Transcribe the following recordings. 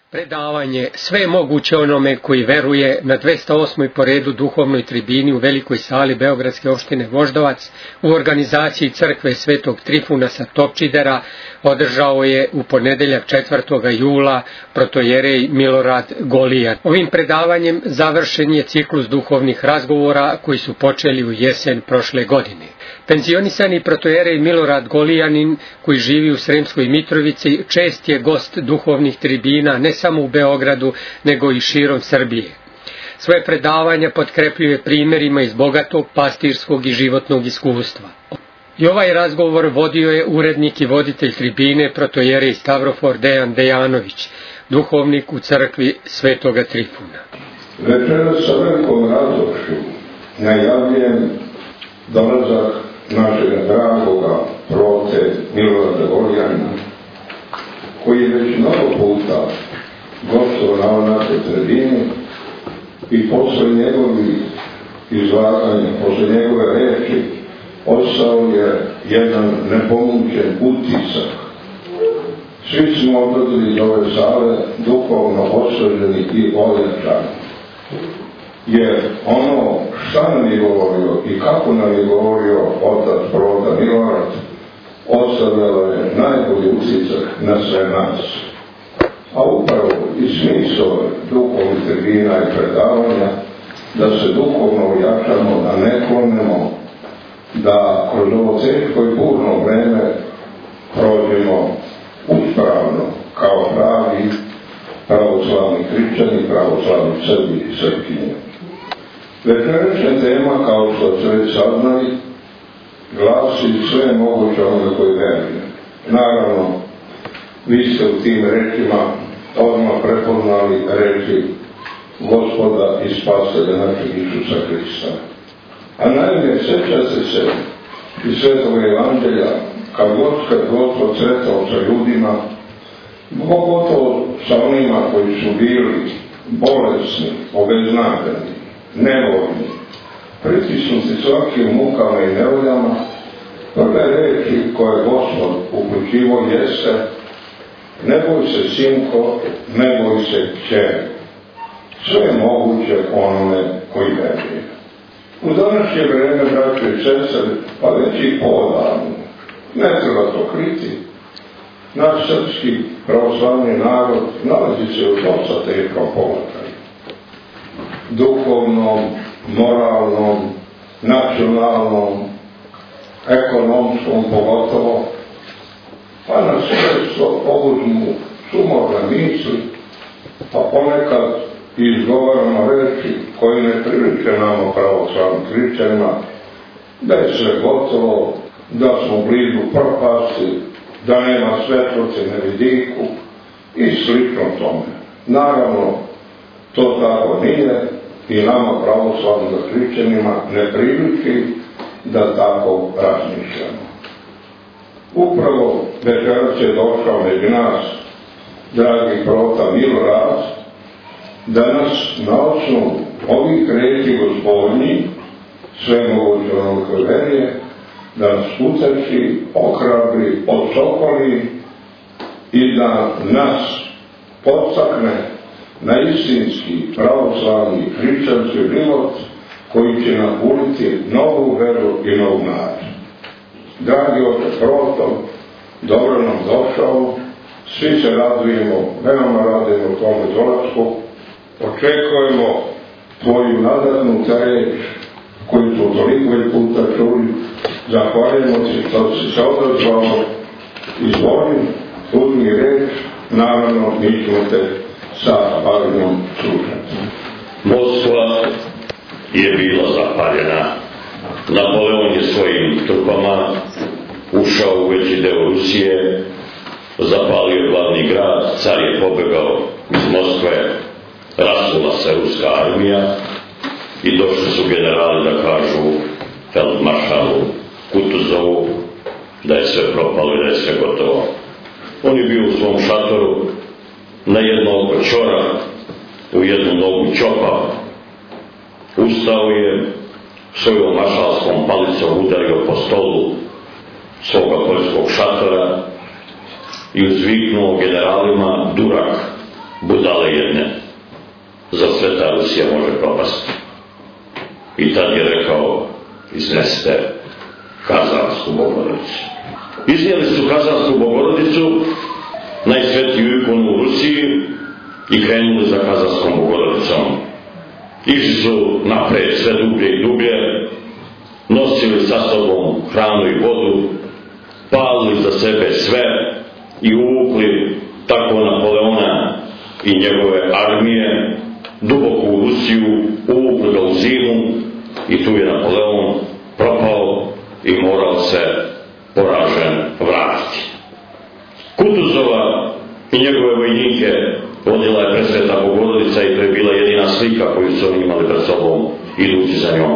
Predavanje sve moguće onome koji veruje na 208. po redu duhovnoj tribini u velikoj sali Beogradske opštine Voždovac u organizaciji crkve Svetog Trifuna sa Topčidera održao je u ponedeljak 4. jula protojerej Milorad Golijan. Ovim predavanjem završen je ciklus duhovnih razgovora koji su počeli u jesen prošle godine. Penzionisani protojerej Milorad Golijanin, koji živi u Sremskoj Mitrovici, čest je gost duhovnih tribina ne samo u Beogradu, nego i širom Srbije. Svoje predavanja potkrepljuje primjerima iz bogatog pastirskog i životnog iskustva. I ovaj razgovor vodio je urednik i voditelj tribine protojerej Stavrofor Dejan Dejanović, duhovnik u crkvi Svetoga Trifuna. Večeras sa velikom radošću najavljujem dolazak našeg dragoga prote Milorada Golijanina, koji je već mnogo puta gostovao na našoj tribini i posle njegovih izlaganja, posle njegove reči, ostao je jedan nepomućen utisak. Svi smo odlazili iz ove sale duhovno osveženi i ojačani, jer ono šta nam je govorio i kako nam je govorio otac proda Milorad ostavljalo je najbolji utisak na sve nas. A upravo i smisao duhovnih tribina i predavanja da se duhovno ojačamo, da ne klonemo, da kroz ovo teško i burno vreme prođemo uspravno kao pravi pravoslavni hrišćani, pravoslavni Srbi i Srpkinje. Večerašnja tema, kao što ste već saznali, glasi sve moguće onoga koji veruje. Naravno, vi ste u tim rečima odmah prepoznali reči Gospoda i Spasitelja našeg Isusa Hrista. A naime, sjećate se iz Svetog Evanđelja, kad Gospod sretao sa ljudima, pogotovo sa onima koji su bili bolesni, obeznadeni, nevoljni, pritisnuti svakim mukama i nevoljama, prve reči koje Gospod uključivo jeste: ne boj se, sinko, ne boj se, kćeri. Sve je moguće onome koji veruje. U današnje vreme, braćo i sestre, pa već i podavno, ne treba to kriti, naš srpski pravoslavni narod nalazi se u dosta teškom položaju. Duhovnom, moralnom, nacionalnom, ekonomskom pogotovo, pa nas često obuzmu sumorne misli, pa ponekad izgovaramo reči koje ne priliče nama pravoslavnim hrišćanima, da je sve gotovo, da smo blizu propasti, da nema svetlosti na vidiku i slično tome. Naravno, to tako nije i nama pravoslavnim hrišćanima ne priliči da tako razmišljamo. Upravo večeras je došao među nas dragi prota Milorad, da nas na osnovu ovih reči Gospodnji, sve moguće onog koji veruje, da nas uteši, ohrabri, odsokoli i da nas podstakne na istinski, pravoslavni, hrišćanski život koji će napuniti novu veru i novu nadu. Dragi oče proto, dobro nam došao, svi se radujemo, veoma radujemo tome dolasku, očekujemo tvoju nadatnu reč koju smo toliko puta čuli, zahvaljujemo ti što si se odazvao, izvoli, uzmi reč, naravno mi ćemo te sa pažnjom slušati. Moskva je bila zapaljena. Napoleon je svojim trupama ušao u veći deo Rusije, zapalio je glavni grad, car je pobegao iz Moskve, rasula se ruska armija i došli su generali da kažu feldmaršalu Kutuzovu da je sve propalo i da je sve gotovo. On je bio u svom šatoru, na jedno oko čora, u jednu nogu čopa, ustao je, svojom maršalskom palicom udario po stolu svoga poljskog šatora i uzviknuo generalima: durak, budale jedne, zar sveta Rusija može propasti? I tad je rekao, iznesite Kazansku Bogorodicu. Iznijeli su Kazansku Bogorodicu, najsvetiju ikonu u Rusiji, i krenuli za Kazanskom Bogorodicom. Išli su napred sve dublje i dublje, nosili sa sobom hranu i vodu, palili za sebe sve i uvukli tako Napoleona i njegove armije duboko u Rusiju, uvukli ga u zimu i tu je Napoleon propao i morao se poražen vratiti. Kutuzova i njegove vojnike vodila je presveta Bogorodica i to je bila jedina slika koju su oni imali pred sobom idući za njom.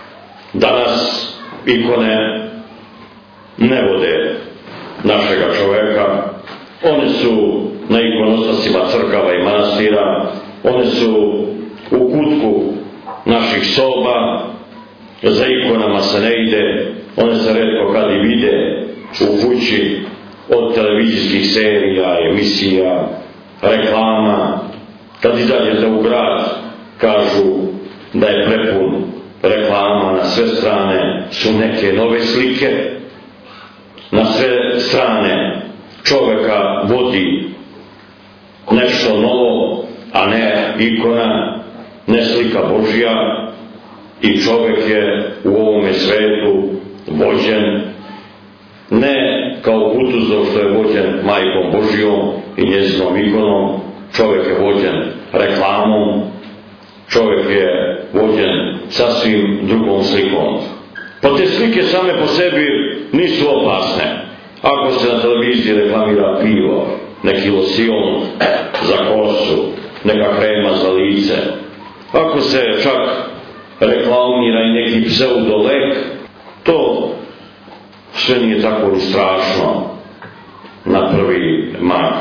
Danas ikone ne vode našega čoveka, one su na ikonostasima crkava i manastira, one su u kutku naših soba, za ikonama se ne ide, one se retko kad i vide u kući od televizijskih serija, emisija, reklama. Kad izađete u grad, kažu da je prepun reklama, na sve strane su neke nove slike, na sve strane čoveka vodi nešto novo, a ne ikona, ne slika Božja, i čovek je u ovome svetu vođen ne kao Kutuzov što je vođen majkom Božjom i njezinom ikonom, čovek je vođen reklamom, čovek je vođen sasvim drugom slikom. Pa te slike same po sebi nisu opasne. Ako se na televiziji reklamira pivo, neki losion za kosu, neka krema za lice, ako se čak reklamira i neki pseudolek, to sve nije tako ni strašno na prvi mah.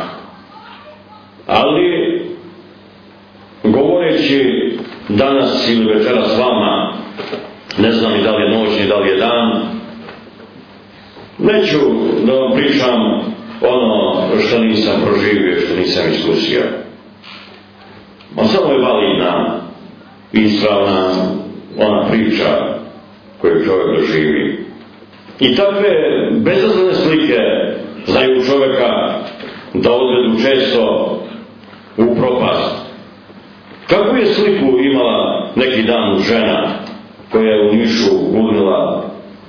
Ali govoreći danas ili večeras s vama, ne znam ni da li je noć ni da li je dan, neću da vam pričam ono što nisam proživio, što nisam iskusio. On samo je validna, ispravna ona priča koju čovjek doživi. I takve bezazlene slike znaju čovjeka da odvedu često u propast. Kakvu je sliku imala neki dan žena koja je u Nišu gurnila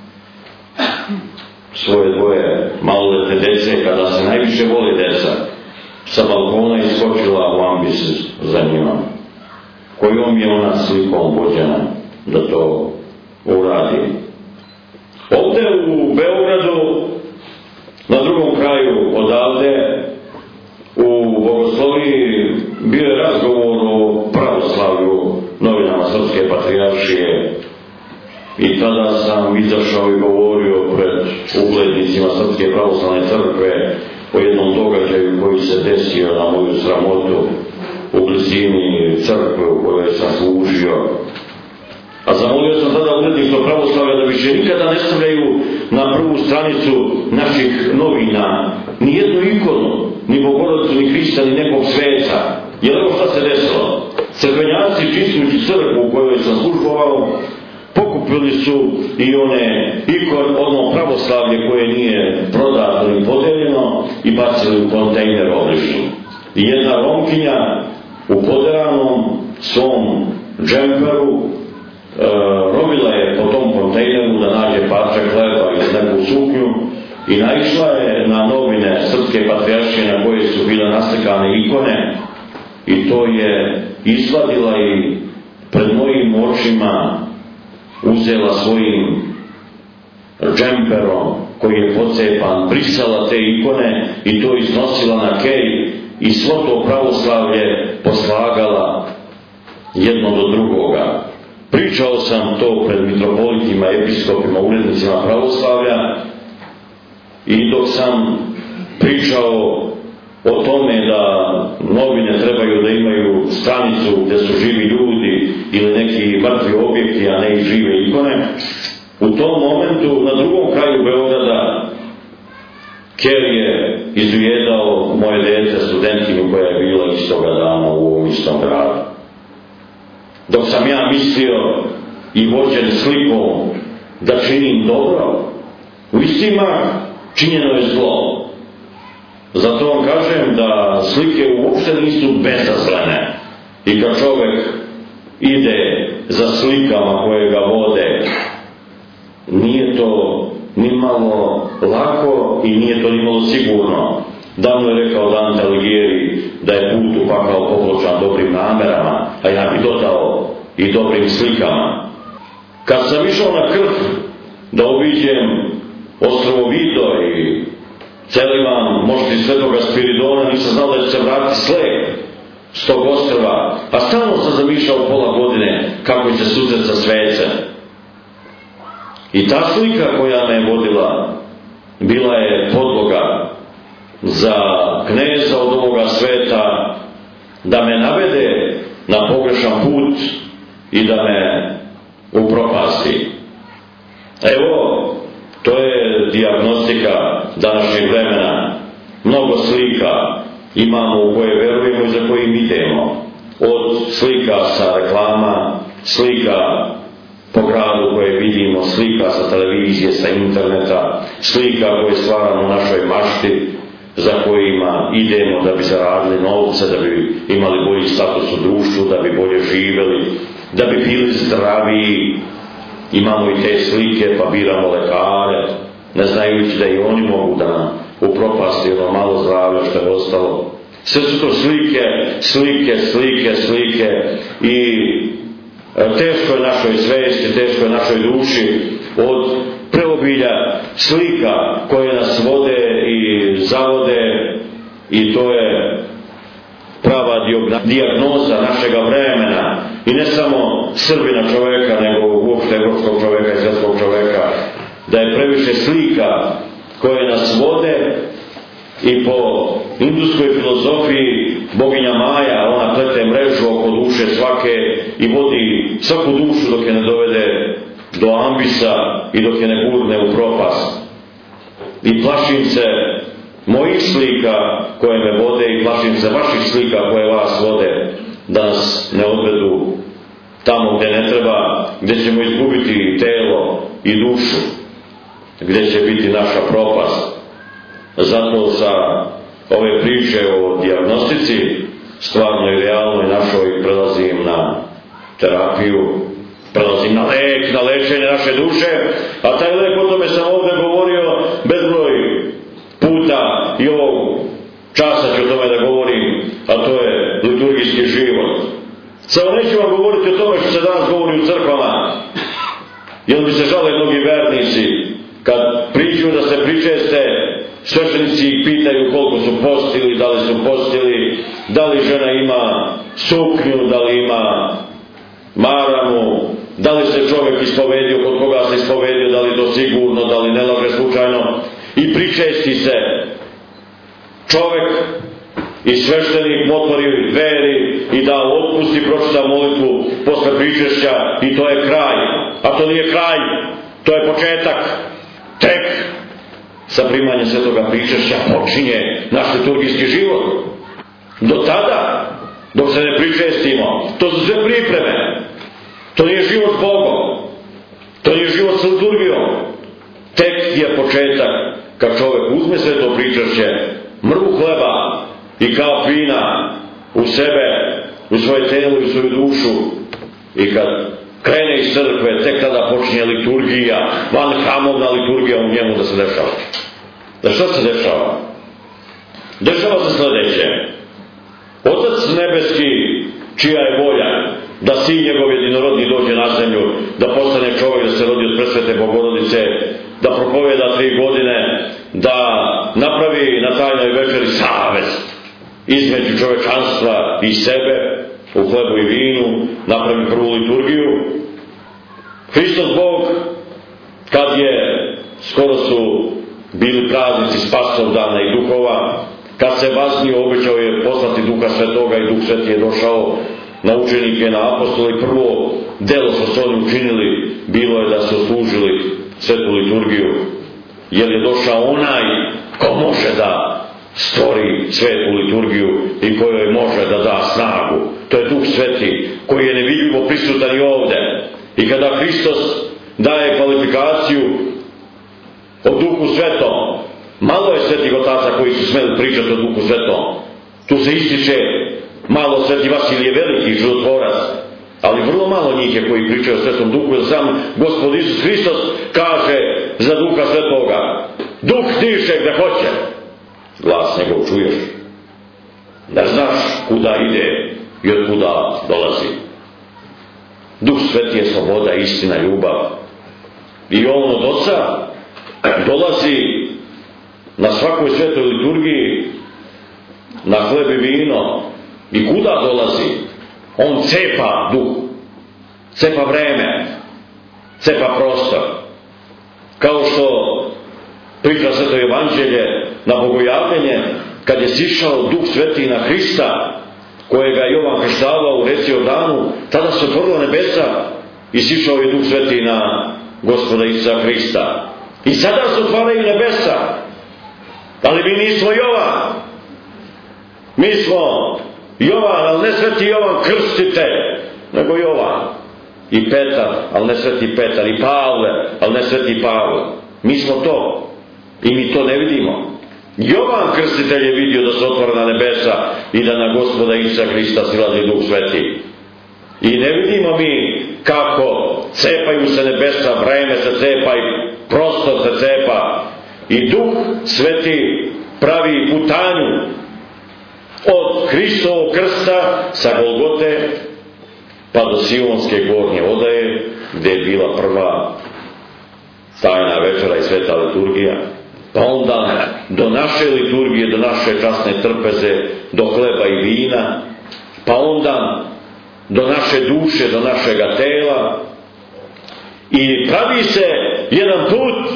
svoje dvoje maloletne dece, kada se najviše vole deca, sa balkona iskočila u ambis za njima. Kojom je ona slikom vođena da to uradi? Ovdje u Beogradu, na drugom kraju odavde, u Bogosloviji bio je razgovor o pravoslavlju novinama Srpske patrijaršije i tada sam izašao i govorio pred uglednicima Srpske pravoslavne crkve o jednom događaju koji se desio na moju sramotu u blizini crkve u kojoj sam služio. A zamolio sam tada uglednicima pravoslavlja da više nikada ne stavljaju na prvu stranicu naših novina ni jednu ikonu, ni Bogorodicu, ni Hrista, ni nekog sveca. Jer evo šta se desilo? Crkvenjaci, čistujući crkvu u kojoj sam službovao, pokupili su i one ono pravoslavlje koje nije prodato ni podeljeno i bacili u kontejner obližnji. I jedna Romkinja u poderanom svom džemperu robila je po tom kontejneru da nađe parče hleba ili neku suknju i naišla je na novine Srpske patrijaršije na koje su bile naslikane ikone i to je izvadila i pred mojim očima uzela svojim džemperom koji je pocepan, brisala te ikone i to iznosila na kej i svo to pravoslavlje poslagala jedno do drugoga. Pričao sam to pred mitropolitima, episkopima, urednicima pravoslavlja i dok sam pričao o tome da novine trebaju da imaju stranicu gdje su živi ljudi ili neki mrtvi objekti, a ne i žive ikone, u tom momentu na drugom kraju Beograda ker je izujedao moje dete, studentkinju koja je bila istoga dana u ovom istom gradu. Dok sam ja mislio i vođen slikom da činim dobro, u istima činjeno je zlo. Zato vam kažem da slike uopšte nisu bezazlene. I kad čovjek ide za slikama koje ga vode, nije to ni malo lako i nije to ni malo sigurno. Davno je rekao Dante Alighieri da je put u pakao popločan dobrim namerama, a ja bi dodao i dobrim slikama. Kad sam išao na Krf da obiđem ostrvo Vido i Celivan, mošti Svetoga Spiridona, nisam znao da će se vratiti slep s tog ostrva, a stalno sam zamišljao pola godine kako će susret sa svecem. I ta slika koja me je vodila bila je podloga za kneza od ovoga sveta da me navede na pogrešan put i da me upropasti. Evo, to je dijagnostika današnjeg vremena. Mnogo slika imamo u koje verujemo i za kojim idemo. Od slika sa reklama, slika po gradu koje vidimo, slika sa televizije, sa interneta, slika koje stvaramo u našoj mašti, za kojima idemo da bi zaradili novce, da bi imali bolji status u društvu, da bi bolje živeli, da bi bili zdraviji. Imamo i te slike, pa biramo lekare, ne znajući da i oni mogu da nam upropasti ono malo zdravlja što je ostalo. Sve su to slike i teško je našoj svesti, teško je našoj duši od preobilja slika koje nas vode i zavode, i to je prava dijagnoza našega vremena, i ne samo Srbina čoveka, nego uopšte evropskog čoveka i svjetskog čoveka, da je previše slika koje nas vode. I po indujskoj filozofiji boginja Maja, ona plete mrežu oko duše svake i vodi svaku dušu dok je ne dovede do ambisa i dok je ne gurne u propast. I plašim se mojih slika koje me vode i plašim se vaših slika koje vas vode, da nas ne odvedu tamo gdje ne treba, gdje ćemo izgubiti telo i dušu, gdje će biti naša propast. Zato sa ove priče o dijagnostici, stvarno i realno i našoj, prelazim na terapiju, prelazim na lek, na lečenje naše duše, a taj lek, o tome sam ovdje govorio bezbroj puta i ovog časa ću o tome da govorim, a to je liturgijski život. Samo neću vam govoriti o tome što se danas govori u crkvama, jer bi se žale mnogi vernici kad priđu da se pričeste, sveštenici ih pitaju koliko su postili, da li su postili, da li žena ima suknju, da li ima maramu, da li se čovjek ispovedio, kod koga se ispovedio, da li to sigurno, da li ne laže slučajno, i pričesti se čovjek i sveštenik otvori dveri i da otpusti, pročita molitvu posle pričešća, i to je kraj. A to nije kraj, to je početak. Tek sa primanjem svetoga pričešća počinje naš liturgijski život. Do tada, dok se ne pričestimo, to su sve pripreme. To nije život s Bogom, to nije život s liturgijom. Tek je početak kad čovjek uzme sveto pričešće, mrvu hleba i kap vina u sebe, u svoje telo i u svoju dušu, i kad krene iz crkve, tek tada počinje liturgija, van hramovna liturgija u njemu da se dešava. Da šta se dešava? Dešava se sljedeće. Otac nebeski, čija je volja da sin njegov jedinorodni dođe na zemlju, da postane čovjek, da se rodi od presvete Bogorodice, da propoveda 3 godine, da napravi na tajnoj večeri savez između čovečanstva i sebe, u hlebu i vinu, napravi prvu liturgiju. Hristos Bog, kad je, skoro su bili praznici Spasov dana i duhova, kad se vaznio, obećao je poslati Duha Svetoga, i Duh Sveti je došao na učenike, na apostole, i prvo delo što su oni učinili bilo je da su služili svetu liturgiju, jer je došao onaj ko može da stvori svetu liturgiju i kojoj može da da snagu. To je Duh Sveti koji je nevidljivo prisutan i ovde. I kada Hristos daje kvalifikaciju o Duhu Svetom, malo je svetih otaca koji su smeli pričati o Duhu Svetom. Tu se ističe malo Sveti Vasilije Veliki, čudotvorac, ali vrlo malo njih je koji pričaju o Svetom Duhu, jer sam Gospod Isus Hristos kaže za Duha Svetoga: Duh diše gde hoće, glas njegov čuješ, da znaš kuda ide i od kuda dolazi. Duh Sveti je sloboda, istina, ljubav. I on od Oca dolazi na svakoj svetoj liturgiji na hleb i vino. I kuda dolazi? On cepa duh, cepa vreme, cepa prostor. Kao što priča Sveto Evanđelje na bogojavljenje, kad je sišao Duh Sveti na Hrista, kojega je Jovan krštavao u reci Jordanu, tada se otvorilo nebesa i sišao je Duh Sveti na Gospoda Isusa Hrista. I sada se otvaraju nebesa, ali mi nismo Jovan. Mi smo Jovan, ali ne Sveti Jovan Krstitelj, nego Jovan. I Petar, ali ne Sveti Petar. I Pavle, ali ne Sveti Pavle. Mi smo to. I mi to ne vidimo. Jovan Krstitelj je vidio da se otvara na nebesa i da na Gospoda Isusa Hrista silazi Duh Sveti. I ne vidimo mi kako cepaju se nebesa, vreme se cepa i prostor se cepa. I Duh Sveti pravi putanju od Hristovog krsta sa Golgote pa do Sionske gornje odaje, gdje je bila prva tajna večera i sveta liturgija, pa onda do naše liturgije, do naše časne trpeze, do hleba i vina, pa onda do naše duše, do našega tela. I pravi se jedan put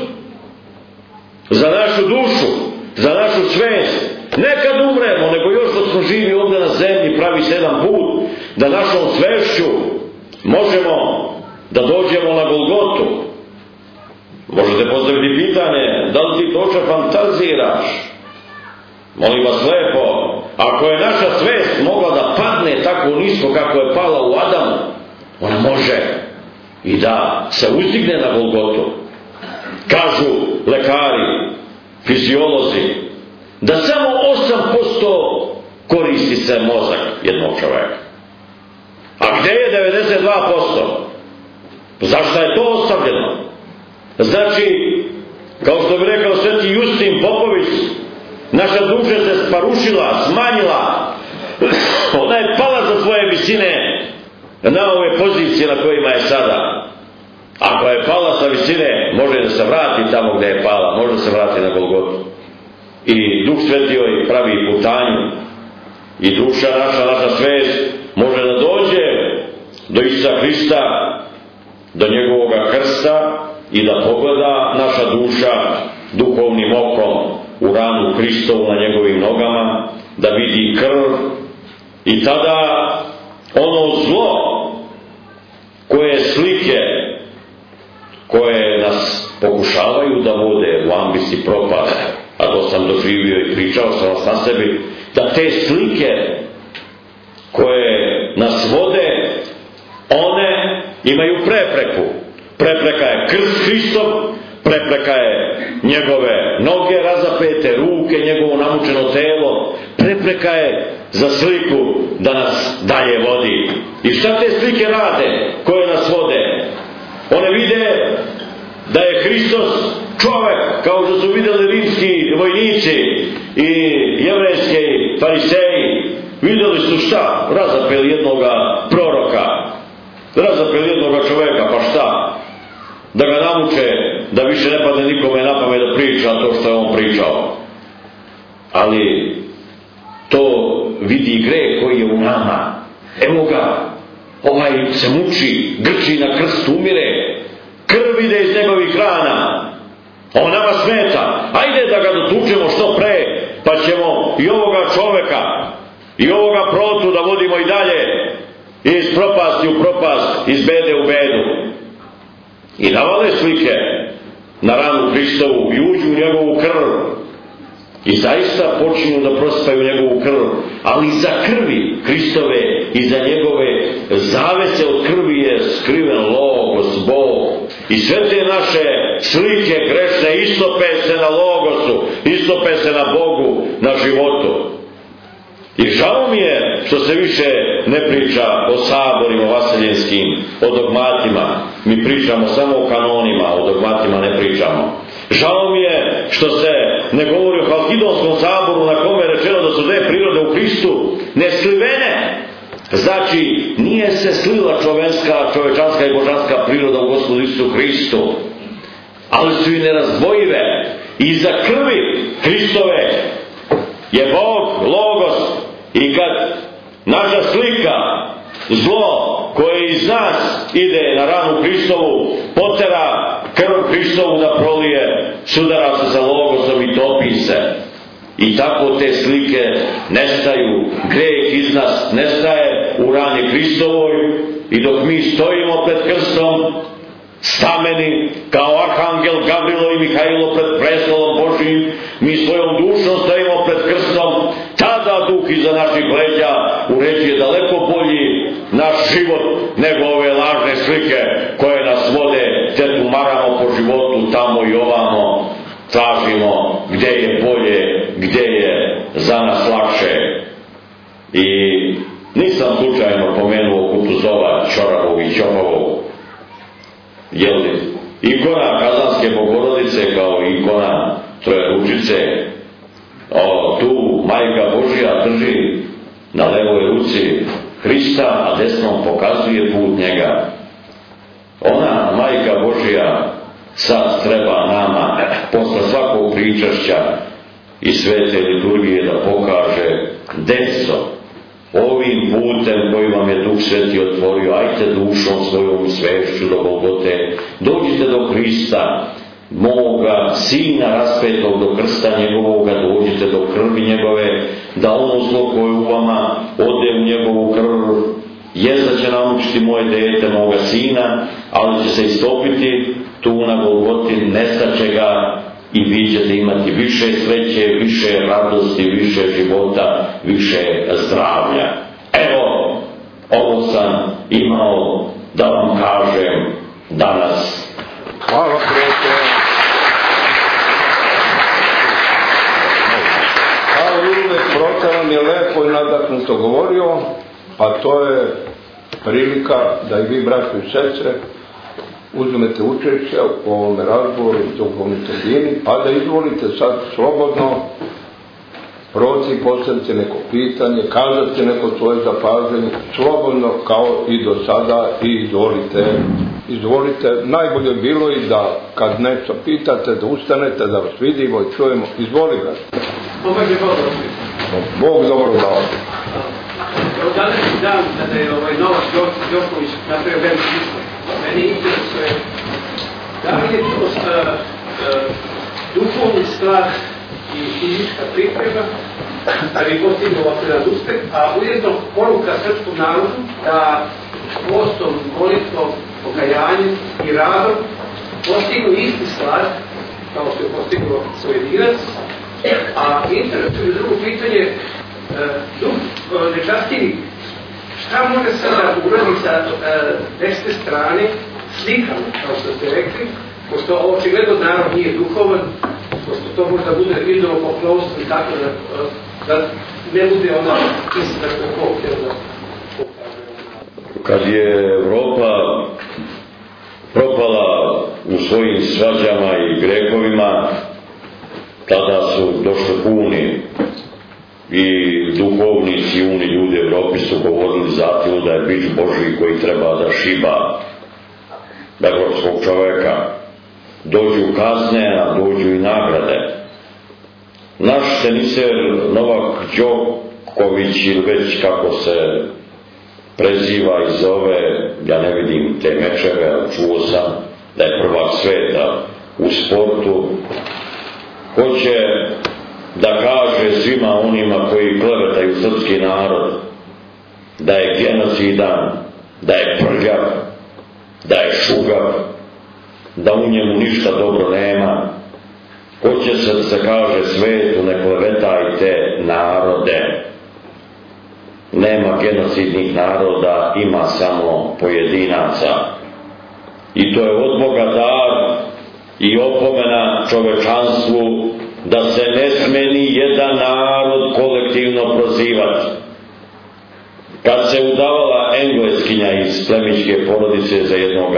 za našu dušu, za našu svest. Ne kad umremo, nego još dok smo živi ovdje na zemlji, pravi se jedan put da našom svešću možemo da dođemo na Golgotu. Možete postaviti pitanje, da li ti točno fantaziraš? Molim vas lepo, ako je naša svest mogla da padne tako nisko kako je pala u Adamu, ona može i da se uzdigne na Golgotu. Kažu lekari, fiziolozi, da samo 8% koristi se mozak jednog čoveka. A gdje je 92%? Zašto je to ostavljeno? Znači, kao što bi rekao Sveti Justin Popović, naša duša se sparušila, smanjila, ona je pala za svoje visine na ove pozicije na kojima je sada. Ako je pala sa visine, može da se vrati tamo gdje je pala, može da se vrati na Golgotu. I Duh Sveti joj pravi putanju i duša naša svest može da dođe do Isusa Hrista, do njegovoga krsta i da pogleda naša duša duhovnim okom u ranu Hristovu na njegovim nogama, da vidi krv i tada ono zlo koje slike koje nas pokušavaju da vode u ambis i propast, a to sam doživio i pričao sam vas na sebi, da te slike koje nas vode, one imaju prepreku. Prepreka je krst Hristov, prepreka je njegove noge razapete, ruke, njegovo namučeno telo, prepreka je za sliku da nas dalje vodi. I šta te slike rade koje nas vode? One vide da je Hristos čovek, kao što su vidjeli rimski vojnici i jevrejski fariseji. Vidjeli su šta? Razapeli jednoga proroka, razapeli jednoga čoveka, pa šta? Da ga namuče, da više ne padne nikome na pamet da priča to što je on pričao. Ali to vidi greh koji je u nama. Evo ga, ovaj se muči, grči na krstu, umire, krv ide iz njegovih rana, on nama smeta. Ajde da ga dotučemo što pre, pa ćemo i ovoga čoveka i ovoga protu da vodimo i dalje iz propasti u propast, iz bede u bedu. I navale slike na ranu Hristovu i uđu u njegovu krv. i zaista počinju da prosipaju njegovu krv, ali za krvi Hristove i za njegove zavese od krvi je skriven Logos, Bog. I sve te naše slike grešne istope se na Logosu, istope se na Bogu, na životu. I žao mi je što se više ne priča o saborima vaseljenskim, o dogmatima. Mi pričamo samo o kanonima, o dogmatima ne pričamo. Žao mi je što se ne govori o Halkidonskom saboru na kome je rečeno da su dve prirode u Hristu nesklivene. Znači, nije se slila čovečanska i božanska priroda u Gospodu Isusu Hristu, ali su i nerazdvojive. I za krvi Hristove je Bog, Logos, i kad naša slika, zlo koje iz nas ide na ranu Hristovu, potera krv Hristovu da prolije, sudara se sa Logosom i topi se. I tako te slike nestaju, greh iz nas nestaje u rani Hristovoj, i dok mi stojimo pred krstom, stameni kao arhangel Gavrilo i Mihajlo pred prestolom Božijim, mi svojom dušom stojimo pred krstom, tada duh iza naših leđa uređuje daleko bolji naš život nego ove lažne slike koje nas vode, te tumaramo po životu tamo i ovamo, tražimo gdje je bolje, gdje je za nas lakše. I nisam slučajno pomenuo Kutuzova, Čoravog i Ćopovog, jer ikona Kazanske Bogorodice kao ikona Trojeručice, tu Majka Božja drži na levoj ruci Hrista, a desnom pokazuje put njega. Ona, Majka Božja, sad treba nama posle svakog pričašća i svete liturgije da pokaže: deco, ovim putem koji vam je Duh Sveti otvorio, ajte dušom svojom svešću do Golgote, dođite do Hrista, moga Sina raspetog, do krsta njegovoga, dođite do krvi njegove, da ono zlo koje u vama ode u njegovu krv, jezda će naučiti moje dete, moga Sina, ali će se istopiti tu na Golgoti, nestaće ga, i vi ćete imati više sreće, više radosti, više života, više zdravlja. Evo, ovo sam imao da vam kažem danas. Hvala, prete. Hvala, uvijek Prote vam je lepo i nadahnuto govorio, a to je prilika da i vi, braćo i sestre, uzmete učešće u ovome razgovoru u duhovnoj tribini, a da izvolite sad slobodno proći, postaviti neko pitanje, kazati neko svoje zapažanje, slobodno kao i do sada, i izvolite. Najbolje bilo i da kad nešto pitate, da ustanete, da vas vidimo i čujemo. Izvoli ga. Bog dobro dao. Današnji dan kada je Novak Đoković napravio veliki iskor, meni interesuje da li je to duhovni stvar i fizička priprema da bi postigao ovako jedan uspeh, a ujedno poruka srpskom narodu da postom, molitvom, pokajanjem i radom postignu isti stvar kao što je postigao pojedinac. A interesuje drugo pitanje, duh nečastivih, šta može sada uradi sa desne strane slikama, kao što ste rekli, pošto očigledno narod nije duhovan, pošto to možda bude idolopoklovstvo i tako da ne bude ona istina kako htjela. Kad je Evropa propala u svojim svađama i grehovima, tada su došli Huni i duhovnici, umni ljudi Evropi su govorili zato da je bić Božji koji treba da šiba evropskog čoveka. Dođu kazne, a dođu i nagrade. Naš teniser Novak Đoković, ili već kako se preziva i zove, ja ne vidim te mečeve, ali čuo sam da je prvak sveta u sportu, hoće da kaže svima onima koji klevetaju srpski narod da je genocidan, da je prljav, da je šugav, da u njemu ništa dobro nema, hoće se da se kaže svetu, ne klevetajte narode. Nema genocidnih naroda, ima samo pojedinaca. I to je od Boga dar i opomena čovečanstvu da se ne sme ni jedan narod kolektivno prozivati. Kad se udavala Engleskinja iz plemićke porodice za jednog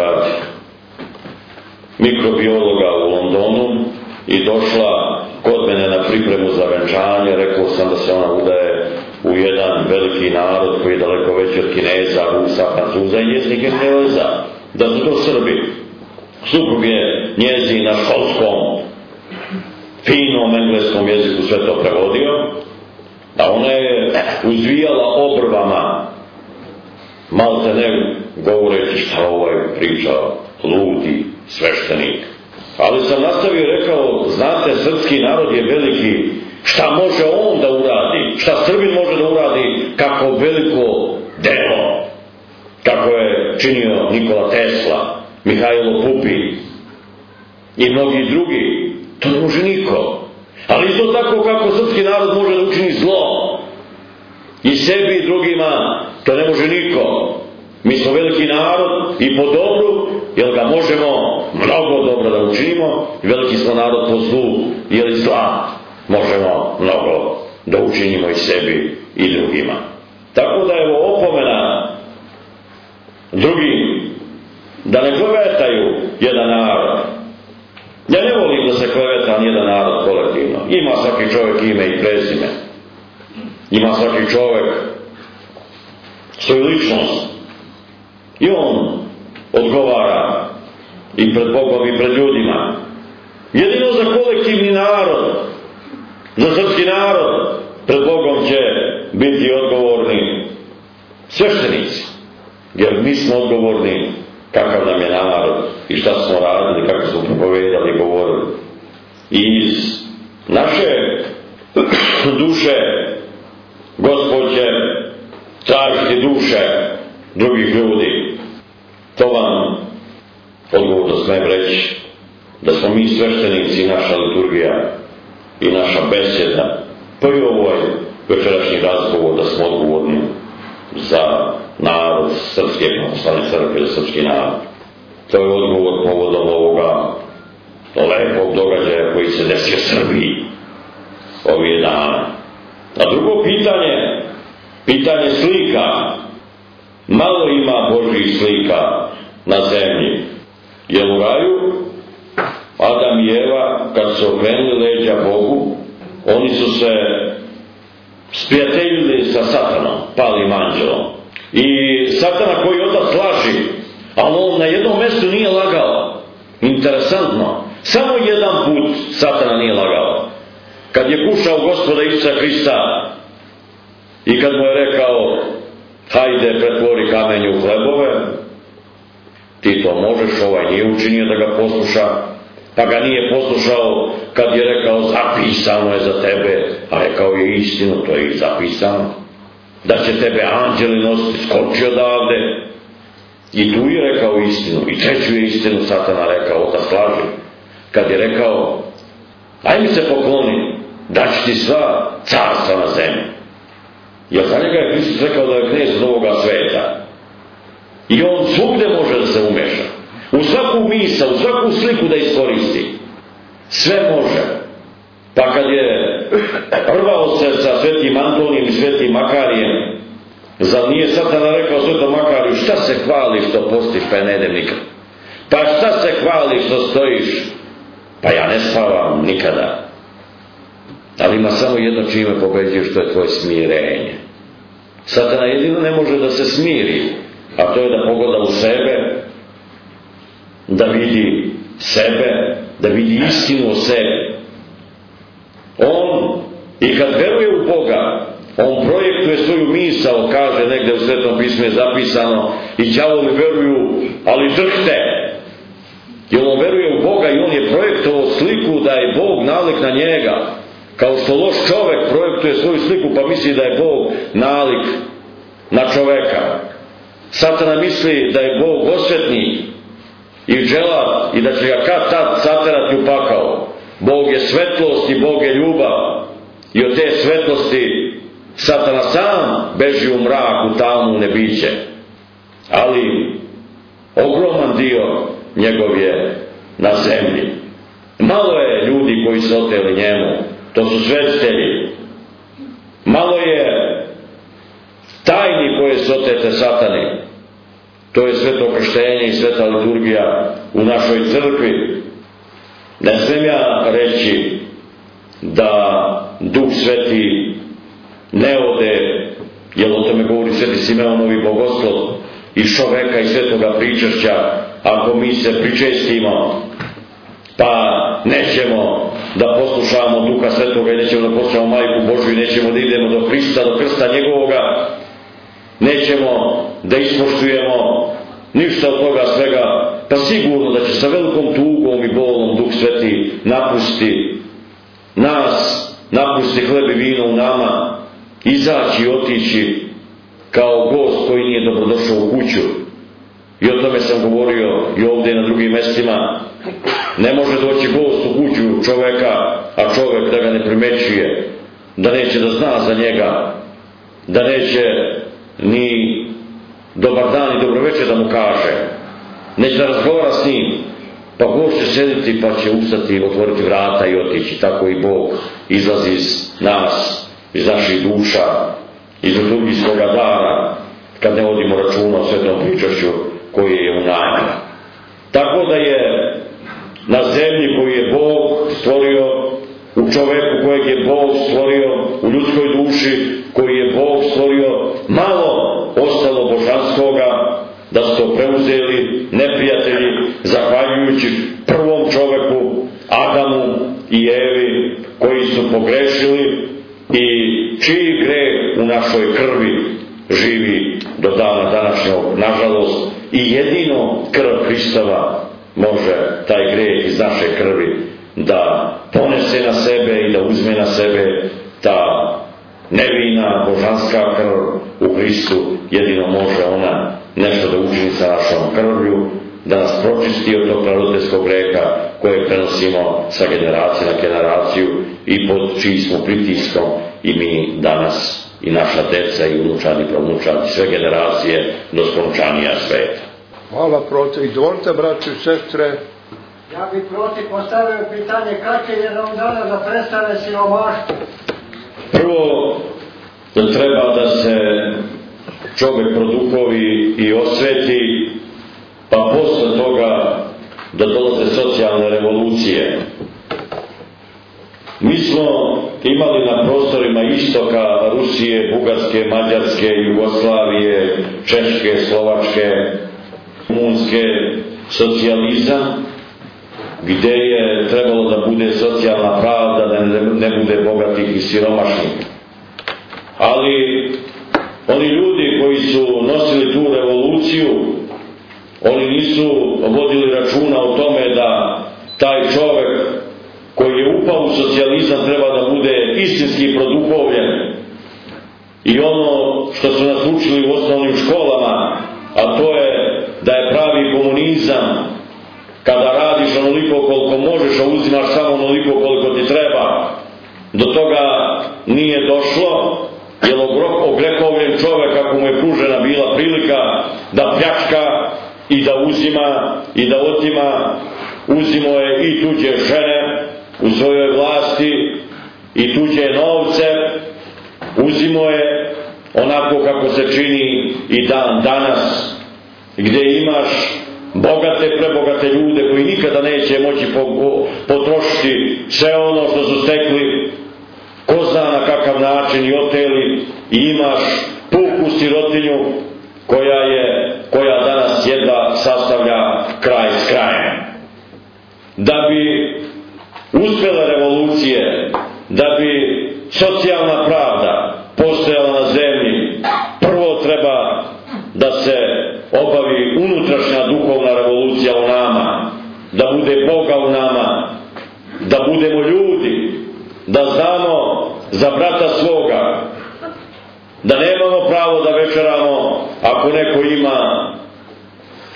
mikrobiologa u Londonu i došla kod mene na pripremu za venčanje, rekao sam da se ona udaje u jedan veliki narod koji je daleko veći od Kineza, Rusa, Francuza i njeznih Engleza, da su to Srbi. Suprug je njezin na školskom finom engleskom jeziku sve to prevodio, a ona je uzvijala obrvama, malte ne govoreći šta ovaj pričao, ludi sveštenik. Ali sam nastavio i rekao, znate, srpski narod je veliki, šta može on da uradi, šta Srbin može da uradi, kako veliko delo, kako je činio Nikola Tesla, Mihajlo Pupin i mnogi drugi, to ne može niko. Ali isto tako kako srpski narod može da učini zlo i sebi i drugima, to ne može niko. Mi smo veliki narod i po dobru, jer ga možemo mnogo dobro da učinimo, veliki smo narod po zlu, jer zla možemo mnogo da učinimo i sebi i drugima. Tako da je ovo opomena drugim da ne klevetaju jedan narod. Ja ne volim da se kleveta nijedan narod kolektivno. Ima svaki čovjek ime i prezime. Ima svaki čovjek svoju ličnost. I on odgovara i pred Bogom i pred ljudima. Jedino za kolektivni narod, za srpski narod, pred Bogom će biti odgovorni sveštenici. Jer mi smo odgovorni kakav nam je narod i šta smo radili, kako smo propovedali i govorili. I iz naše duše Gospod će tražiti duše drugih ljudi. To vam odgovorno smijem reći, da smo mi sveštenici, naša liturgija i naša beseda, pa i ovaj večerašnji razgovor, da smo odgovorni za narod Srpske pravoslavne crkve, za srpski narod. To je odgovor povodom ovoga lepog događaja koji se desio u Srbiji ovih dana. A drugo pitanje, pitanje slika. Malo ima Božjih slika na zemlji. Jer u raju Adam i Eva, kad su okrenuli leđa Bogu, oni su se sprijateljili sa Satanom, palim anđelom. I Satana koji otac laži, ali on na jednom mjestu nije lagao. Interesantno. Samo jedan put Satana nije lagao. Kad je kušao Gospoda Isusa Hrista i kad mu je rekao, hajde pretvori kamenje u hlebove, ti to možeš, ovaj nije učinio da ga posluša, pa ga nije poslušao kad je rekao, zapisano je za tebe, a rekao je istinu, to je i zapisano, da će tebe anđeli nositi, skoči odavde, i tu je rekao istinu, i treću je istinu Satana rekao, otac laži, kad je rekao, aj mi se pokloni, daći ti sva carstva na zemlji. Jer za njega je Hristos rekao da je knez novoga sveta. I on svugde može da se umeša. U svaku misa, u svaku sliku da iskoristi. Sve može. Pa kad je rvao se sa svetim Antonijem i svetim Makarijem, zar nije Satana rekao svetom Makariju, šta se hvališ što postiš pa ne idem nikad? Pa šta se hvališ što stojiš? Pa ja ne spavam nikada. Ali ima samo jedno čime pobeđuješ, to je tvoje smirenje. Satana jedino ne može da se smiri, a to je da pogleda u sebe, da vidi sebe, da vidi istinu o sebi. On, i kad veruje u Boga, on projektuje svoju misao, kaže negde u Svetom pismu je zapisano, i đavoli veruju, ali drhte. Jer on veruje u Boga i on je projektovao sliku da je Bog nalik na njega. Kao što loš čovek projektuje svoju sliku pa misli da je Bog nalik na čoveka. Satana misli da je Bog osvetnik i dželat i da će ga kad tad saterati u pakao. Bog je svetlosti Bog je ljubav i od te svetlosti Satana sam beži u mrak, u tamu, nebiće. Ali ogroman dio njegov je na zemlji. Malo je ljudi koji se oteli njemu, to su svetitelji. Malo je tajni koje su otete Satani, to je sveto krštenje i sveta liturgija u našoj crkvi. Ne smijem ja reći da Duh Sveti ne ode, jer o tome govori Sveti Simeonovi bogoslov, iz čoveka i svetoga pričašća, ako mi se pričestimo, pa nećemo da poslušamo Duha Svetoga i nećemo da poslušamo Majku Božju i nećemo da idemo do Hrista, do krsta njegovoga, nećemo da ispoštujemo ništa od toga svega, pa sigurno da će sa velikom tugom i bolom Duh Sveti napusti nas, napusti hleb i vino u nama, izaći i otići kao gost koji nije dobrodošao u kuću. I o tome sam govorio i ovdje na drugim mestima. Ne može doći gost u kuću čoveka, a čovek da ga ne primećuje, da neće da zna za njega, da neće ni dobar dan i dobro večer da mu kaže, neće da razgovara s njim, pa gost će sediti pa će ustati, otvoriti vrata i otići. Tako i Bog izlazi iz nas, iz naših duša, iz liturgijskoga dara, kad ne vodimo računa o svetom pričašću koji je u nama. Tako da je na zemlji koju je Bog stvorio, u čoveku kojeg je Bog stvorio, u ljudskoj duši koju je Bog stvorio, malo ostalo božanskoga, da su to preuzeli neprijatelji, zahvaljujući prvom čoveku, Adamu i Evi, koji su pogrešili i čiji greh u našoj krvi živi do dana današnjeg, nažalost, i jedino krv Hristova može taj greh iz naše krvi da ponese na sebe i da uzme na sebe. Ta nevina božanska krv u Hristu, jedino može ona nešto da učini sa našom krvlju, da nas pročisti od tog roditeljskog greha koje prenosimo sa generacije na generaciju i pod čiji smo pritiskom i mi danas, i naša deca i unučani, pravnučani, sve generacije do skončanija sveta. Hvala protiv. Izvolite, braći i sestre. Ja bih protiv postavio pitanje kako je nam danas da prestane siromaštvo. Prvo, da treba da se čovjek produhovi i osveti, pa posle toga da dolaze socijalne revolucije. Mi smo imali na prostorima istoka Rusije, Bugarske, Mađarske, Jugoslavije, Češke, Slovačke, Rumunske socijalizam, gdje je trebalo da bude socijalna pravda, da ne bude bogatih i siromašnih. Ali oni ljudi koji su nosili tu revoluciju, oni nisu vodili računa o tome da taj čovjek koji je upao u socijalizam treba da bude istinski produhovljen. I ono što su nas učili u osnovnim školama, a to je da je pravi komunizam kada radiš onoliko koliko možeš, a uzimaš samo onoliko koliko ti treba. Do toga nije došlo, jer ogrehovljen čovjek, ako mu je pružena bila prilika da pljačka i da uzima i da otima, uzimo je i tuđe žene u svojoj vlasti i tuđe novce, uzimo je onako kako se čini i dan danas, gdje imaš bogate, prebogate ljude koji nikada neće moći potrošiti sve ono što su stekli, ko zna na kakav način i oteli, i imaš puku sirotinju koja danas jedva sastavlja kraj s krajem. Da bi uspjela revolucije, da bi socijalna pravda postojala na zemlji, prvo treba da se obavi unutrašnja duhovna revolucija u nama, da bude Boga u nama, da budemo ljudi, da znamo za brata svoga, da nemamo pravo da večeramo ako neko ima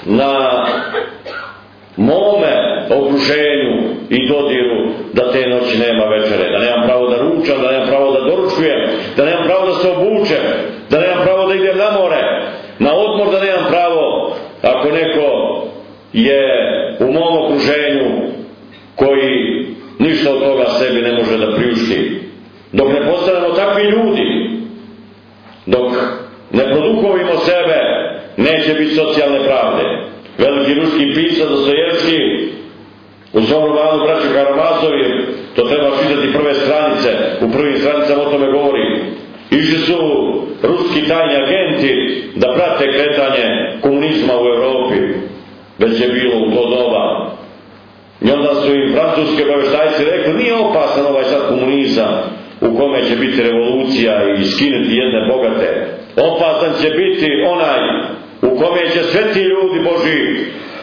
na mome okruženju i dodiru, da te noći noći nema večere, da nemam pravo da ručam, da nemam pravo da doručkujem, da nemam pravo da se obučem, da nemam pravo da idem na more, na odmor, da nemam pravo, ako neko je u mom okruženju koji ništa od toga sebi ne može da priušti. Dok ne postanemo takvi ljudi, dok ne produhovimo sebe, neće biti socijalne pravde. Veliki ruski pisac Dostojevski u svom romanu Braće Karamazovi, to treba čitati prve stranice, u prvim stranicama o tome govori. Išli su ruski tajni agenti da prate kretanje komunizma u Evropi, već je bilo u to doba. I onda su im francuske obaveštajci rekli, nije opasan ovaj sad komunizam u kome će biti revolucija i skinuti jedne bogate. Opasan će biti onaj u kome će sve ti ljudi Božji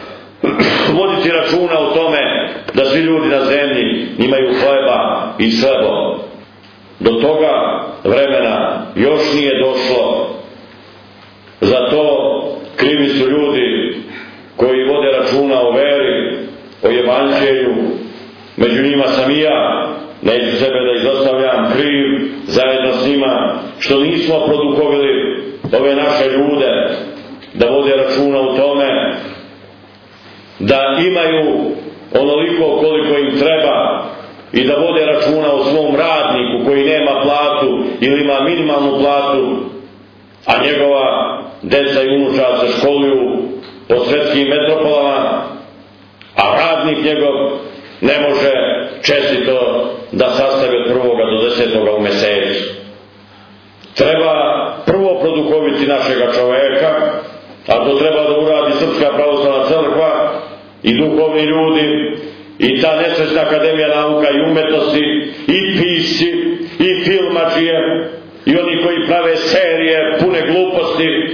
voditi računa o tome da svi ljudi na zemlji imaju hleba i sebo. Do toga vremena još nije došlo. Zato krivi su ljudi koji vode računa o veri, o evanđelju. Među njima sam i ja, neću sebe da izostavljam, kriv zajedno s njima što nismo produhovili ove naše ljude da vode računa o tome da imaju onoliko koliko im treba i da vode računa o svom radniku koji nema platu ili ima minimalnu platu, a njegova deca i unučad se školuju po svetskim metropolama, a radnik njegov ne može čestito da sastavi od 1. do 10. u mesecu. Treba prvo produhoviti našega čoveka, a to treba da uradi Srpska pravoslavna crkva i duhovni ljudi i ta nesrećna Akademija nauka i umetnosti i pisci i filmadžije i oni koji prave serije pune gluposti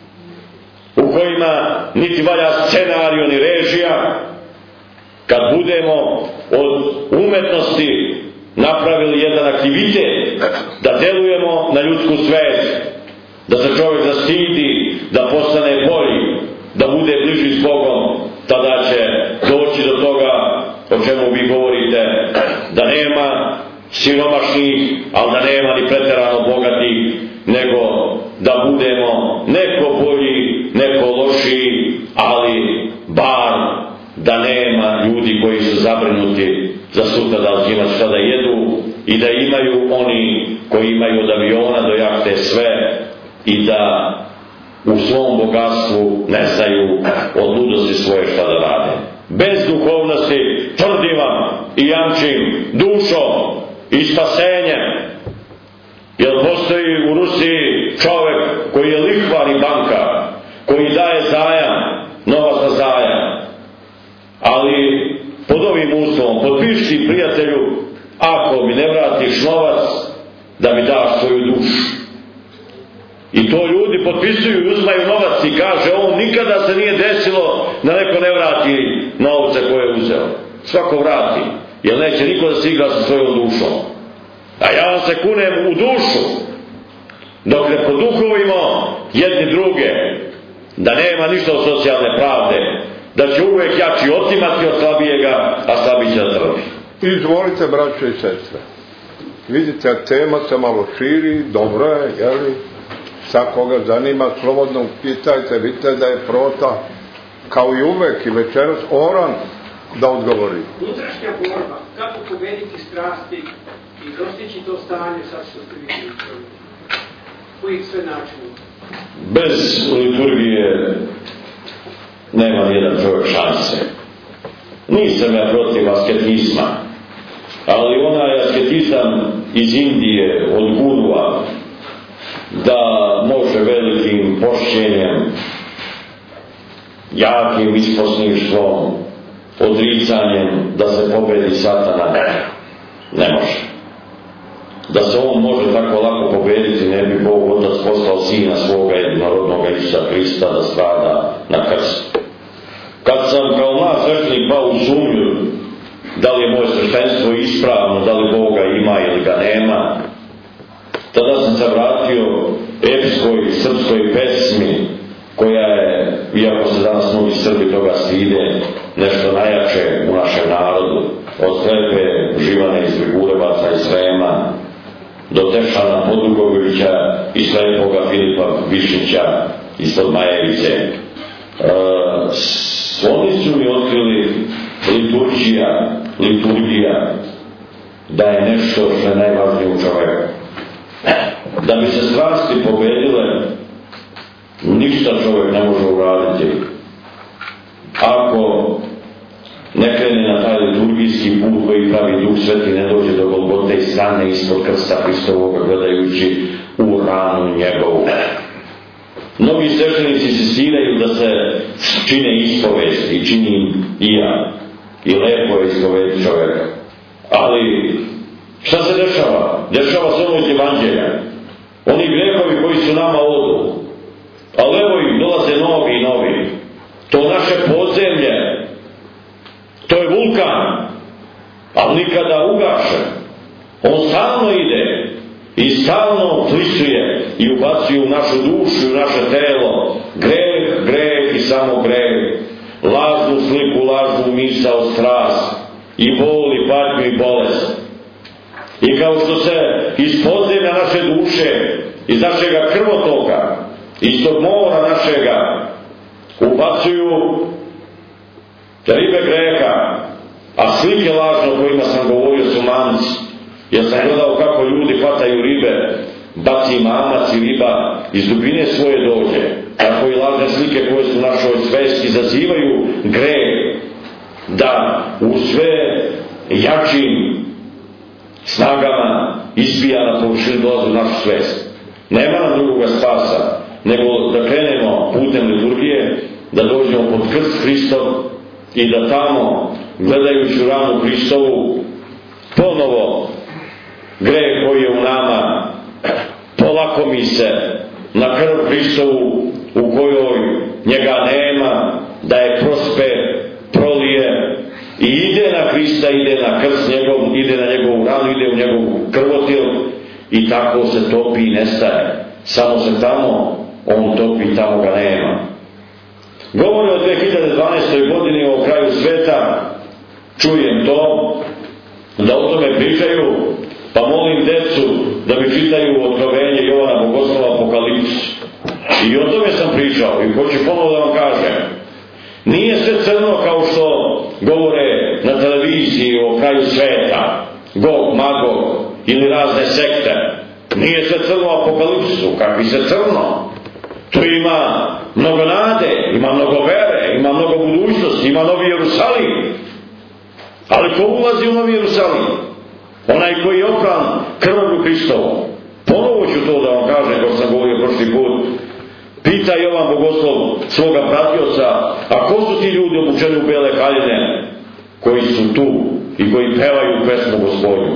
u kojima niti valja scenariju ni režija. Kad budemo od umetnosti napravili jedan aktivitet da delujemo na ljudsku svest, da se čovjek zastidi, da postane bolji, da bude bliži s Bogom, tada će doći do toga o čemu vi govorite, da nema siromašnih, ali da nema ni preterano bogatih, nego da budemo neko bolji, neko lošiji, ali bar da nema ljudi koji su zabrinuti za sutra da li imaju šta da jedu i da imaju oni koji imaju od aviona do jahte sve i da u svom bogatstvu ne znaju od ludosti svoje šta da rade. Bez duhovnosti, tvrdim vam i jamčim, dušom i spasenjem. Jer postoji u Rusiji čovjek koji je lihvar i bankar, koji daje zajam, novac na zajam. Ali pod ovim uslovom, potpiši prijatelju, ako mi ne vratiš novac, da mi daš svoju dušu. I to ljudi potpisuju i uzmaju novac i kaže, on nikada se nije desilo da neko ne vrati novce koje je uzeo. Svako vrati, jer neće niko da se igra sa svojom dušom. A ja vam se kunem u dušu, dok ne produhovimo jedni druge, da nema ništa od socijalne pravde, da će uvijek jači otimati od slabijega, a slabiji će da trpi. Izvolite, braćo i sestre. Vidite, tema se malo širi, dobro je, jeli? Šta koga zanima, slobodno pitajte, vidite da je Prota, kao i uvek i večeras, oran da odgovori. Unutrašnja borba, kako pobediti strasti i dostići to stanje, sad što ste vi pričali. Kojih sve načina? Bez liturgije nema nijedan čovjek šanse. Nisam ja protiv asketizma, ali onaj asketizam iz Indije, od gurua, da može velikim pošćenjem, jakim isposništvom, odricanjem da se pobedi satana, ne može. Da se on može tako lako pobediti, ne bi Bog Otac poslao Sina svoga jednorodnoga Isusa Hrista da strada na krstu. Kad sam kao mlad sveštenik pao u sumnju da li je moje sveštenstvo ispravno, da li Boga ima ili ga nema, tada sam se vratio epskoj srpskoj pesmi koja je iako se danas mnogi Srbi toga stide, nešto najjače u našem narodu, od Slepe Živane iz Grigurevaca i Srema, do Tešana Podugovića i Slepoga Filipa Višnića ispod Majevice. Oni su mi otkrili liturgija, da je nešto što je najvažnije u čoveku. Da bi se strasti pobedile, ništa čovjek ne može uraditi ako ne krene na taj liturgijski put koji pravi Duh Sveti, ne dođe do Golgote i stane ispod krsta Hristovoga gledajući u ranu njegovu. Mnogi sveštenici se stidaju da se čine ispovesti, i činim i ja, i lepo je ispovesti čovjeka. Ali šta se dešava? Dešava se ono iz Evanđelja. Oni grehovi koji su nama odu, ali evo im dolaze novi i novi. To naše podzemlje, to je vulkan, ali nikada ugašen. On stalno ide i stalno plisuje i ubacuje u našu dušu i u naše telo greh i samo greh, lažnu sliku, lažnu misao, strast i bol i patnju i bolest. I kao što se iz podzemlja naše duše, iz našega krvotoka, iz tog mora našega ubacuju ribe greha, a slike lažno o kojima sam govorio su mamici, jer sam gledao kako ljudi hvataju ribe, baci mamac i riba iz dubine svoje dođe, tako i lažne slike koje su u našoj svesti zazivaju greh da u sve jačim snagama izbija na površinu, dolazi u našu svest. Nema nam drugoga spasa nego da krenemo putem liturgije, da dođemo pod krst Hristov i da tamo, gledajući ranu Hristovu, ponovo greh koji je u nama polakomi se na krv Hristovu u kojoj njega nema, da je prospe, prolije i ide na Hrista, ide na krst njegov, ide na njegovu ranu, ide u njegovu krvotil i tako se topi i nestaje. Samo se tamo on topi, tamo ga nema. Govore o 2012. godini o kraju sveta, čujem to, da o tome pričaju, pa molim decu da mi čitaju Otkrovenje Jovana Bogoslova Apokalipsu. I o tome sam pričao i hoću ponovo da vam kažem. Nije sve crno kao što govore na televiziji o kraju sveta, Gog, Magog ili razne sekte. Nije sve crno u Apokalipsu, kakvi se crno. Tu ima mnogo nade, ima mnogo vere, ima mnogo budućnosti, ima Novi Jerusalim. Ali ko ulazi u Novi Jerusalim? Onaj koji je opran krvlju Hristovom. Ponovo ću to da vam kažem, kao sam govorio prošli put. Pita Jovan Bogoslov svoga pratioca, a ko su ti ljudi obučeni u bele haljine koji su tu i koji pevaju pesmu Gospodnju?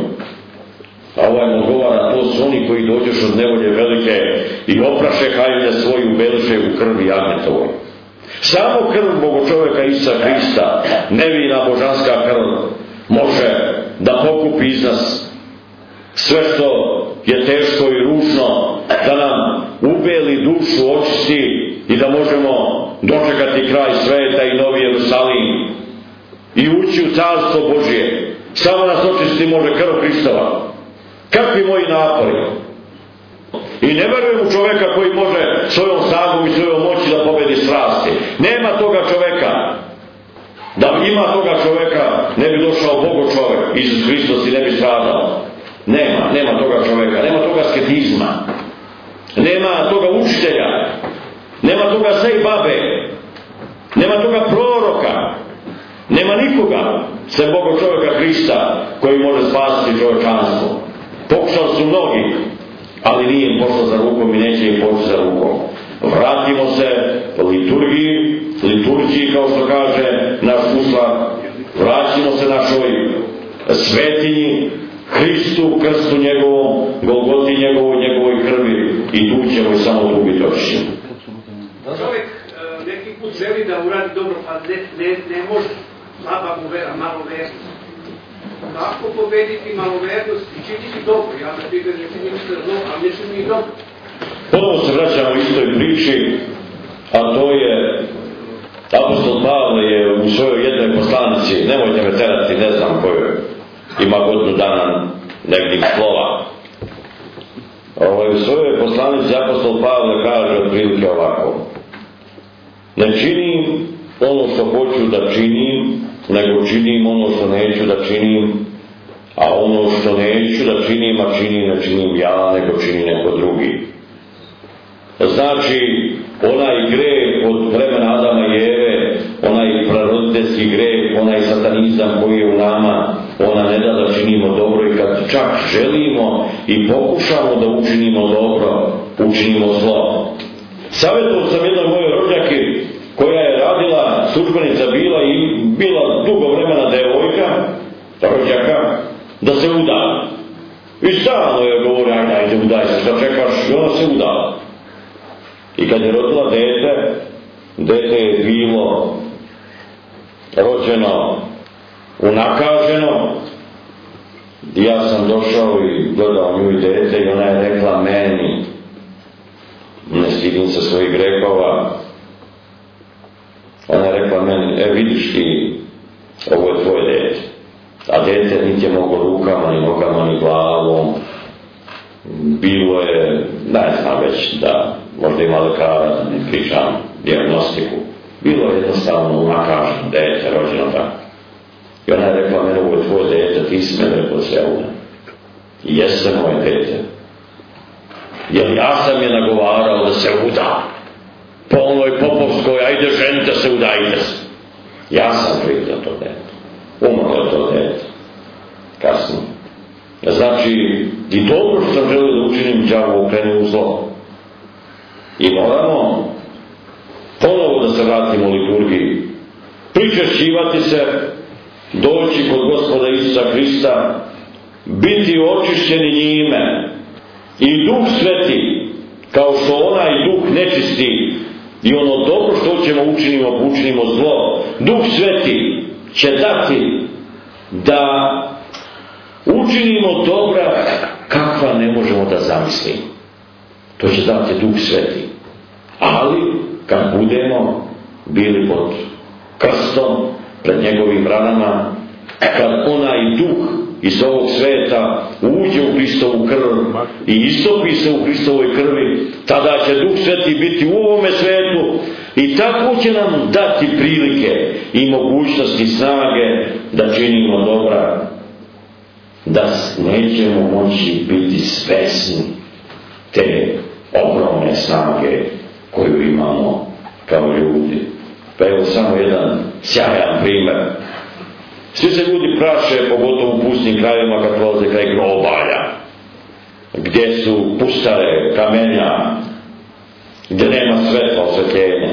A ovaj mu odgovara, to su oni koji dođeš od nevolje velike i opraše haljine svoju, beliše u krvi jagnjetovoj. Samo krv Bogočoveka Isusa Hrista, nevina božanska krv, može da pokupi iz nas sve što je teško i ružno, da nam ubeli dušu, očisti i da možemo dočekati kraj sveta i Novi Jerusalim i ući u Carstvo Božje. Samo nas očisti može krv Hristova. Kakvi moji napori? I ne verujem u čoveka koji može svojom snagom i svojom moći da pobedi strasti. Nema toga čoveka. Da ima toga čoveka, ne bi došao Bogo čovek, Isus Hristos, i ne bi stradao. Nema toga čoveka, nema toga asketizma, nema toga učitelja, nema toga sej babe, nema toga proroka, nema nikoga sem Boga čoveka Hrista koji može spasiti čovečanstvo. Pokušali su mnogi, ali nije im pošlo za rukom i neće im poći za rukom. Vratimo se liturgiji, kao što kaže naš Usla, vraćimo se našoj svetinji, Hristu, krstu njegovom, Golgoti njegovoj krvi i tu ćemo i samo tu biti očišćeni. Čovjek neki put želi da uradi dobro, pa ne može. Slaba mu vera, malovernost. Kako pobediti malovernost i činiti dobro? Ja na primjer ne činim ništa zlo, a ne čini dobro. Ponovo se vraćamo istoj priči, a to je ima godinu dana negdje slova. U svojoj poslanici apostol Pavle kaže otprilike ovako: ne činim ono što hoću da činim, nego činim ono što neću da činim, a ono što neću da činim, a činim, ne činim ja, nego čini neko drugi. Znači, onaj greh od vremena Adama i Eve, onaj praroditeljski greh, onaj satanizam koji je u nama, ona ne da činimo dobro, i kad čak želimo i pokušamo da učinimo dobro, učinimo zlo. Savjetovao sam jednoj mojoj rođaki koja je radila, službenica bila dugo vremena devojka, rođaka, da se uda. I stalno je govori: ajde udaj se, šta čekaš? I ona se udala. I kad je rodila dete je bilo rođeno unakaženo. Ja sam došao i gledao nju i dete, i ona je rekla meni: ne stidim se svojih grehova. Ona je rekla meni: vidiš ti, ovo je tvoje dete. A dete niti je moglo rukama, ni nogama, ni glavom. Bilo je, ne znam već, da možda ima lekara, da ne pričam dijagnostiku. Bilo je jednostavno unakaženo dete, rođeno tako. I ona je rekla meni: ovo je tvoje dete, ti si mene rekao se uda. I jeste moje dete. Jer ja sam je nagovarao da se uda. Po onoj popovskoj: ajde ženite se, udajte se. Ja sam kriv za to dete. Umrlo je to dete. Kasno. Znači, i dobro što sam želio da učinim, đavo okrene u zlo. I moramo ponovo da se vratimo u liturgiji. Pričešćivati se, doći kod Gospoda Isusa Hrista, biti očišćeni njime. I Duh Sveti, kao što onaj duh nečisti i ono dobro što hoćemo učinimo zlo, Duh Sveti će dati da učinimo dobra kakva ne možemo da zamislimo. To će dati Duh Sveti. Ali kad budemo bili pod krstom, pred njegovim ranama, kad onaj duh iz ovog sveta uđe u Hristovu krv i istopi se u Hristovoj krvi, tada će Duh Sveti biti u ovome svetu i tako će nam dati prilike i mogućnosti, snage da činimo dobra, da nećemo moći biti svesni te ogromne snage koju imamo kao ljudi. Pa evo samo jedan sjajan primjer. Svi se ljudi praše, pogotovo u pustnim krajevima, kad prolaze kraj grobalja, gdje su pustare, kamenja, gdje nema svetla, osvetljenja.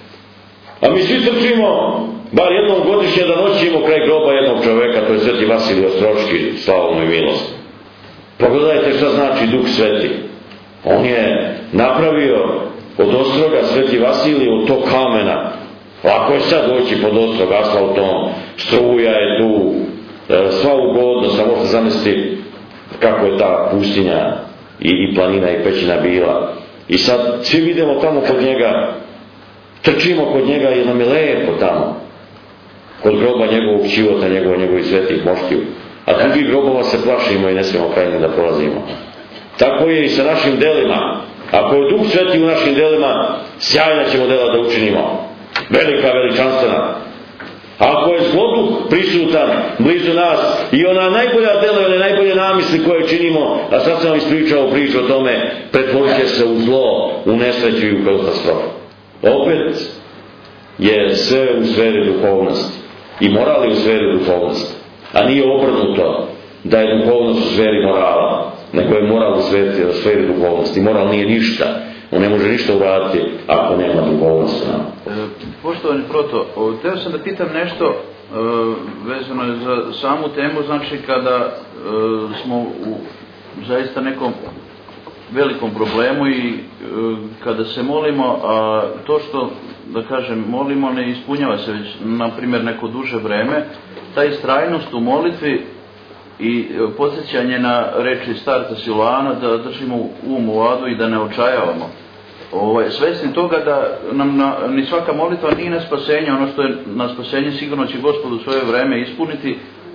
A mi svi trčimo, bar jednom godišnje da noćimo kraj groba jednog čoveka, to je Sveti Vasilij Ostroški, slava mu i milost. Pogledajte šta znači Duh Sveti. On je napravio od ostroga Sveti Vasilij od tog kamena. Ako je sad doći pod ostrog asfaltom, struja je tu, sva ugodnost, a možete zamisliti kako je ta pustinja i planina i pećina bila. I sad svi vidimo tamo kod njega, trčimo kod njega jer nam je lepo tamo. Kod groba njegovog života, njegovih svetih moštiju. A drugih grobova se plašimo i ne smijemo kraj njih da prolazimo. Tako je i sa našim delima. Ako je Duh Sveti u našim delima, sjajna ćemo dela da učinimo. Velika, veličanstvena. Ako je zloduh prisutan blizu nas i ona najbolja dela i one najbolje namisli koje činimo, a sad sam vam ispričao priču o tome, pretvorit će se u zlo, u nesreću i u katastrofu. Opet je sve u sferi duhovnosti. I moral je u sferi duhovnosti. A nije obrnuto da je duhovnost u sferi morala, nego je moral u sferi duhovnosti. Moral nije ništa. On ne može ništa uraditi ako nema duhovnosti. Poštovani proto, htio sam da pitam nešto vezano je za samu temu, znači kada smo u zaista nekom velikom problemu i kada se molimo, a to što, da kažem, molimo ne ispunjava se već, na primjer, neko duže vreme, ta istrajnost u molitvi i podsjećanje na reči starca Silvana da držimo um u ladu i da ne očajavamo. Svesni toga da nam ni svaka molitva nije na spasenje, ono što je na spasenje sigurno će Gospod u svoje vreme ispuniti,